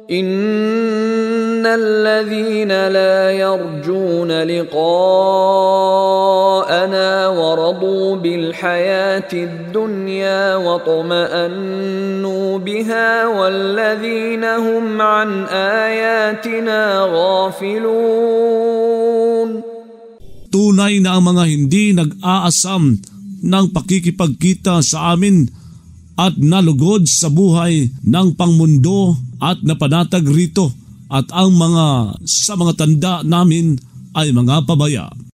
Innal ladhina la yarjuna liqa'ana wa radu bil hayatid dunya wa tuma'annu biha wal ladhina hum an ayatina ghafilun. Tunay na ang mga hindi nag-aasam ng pakikipagkita sa amin at nalugod sa buhay ng pangmundo at napanatag rito at ang mga sa mga tanda namin ay mga pabaya.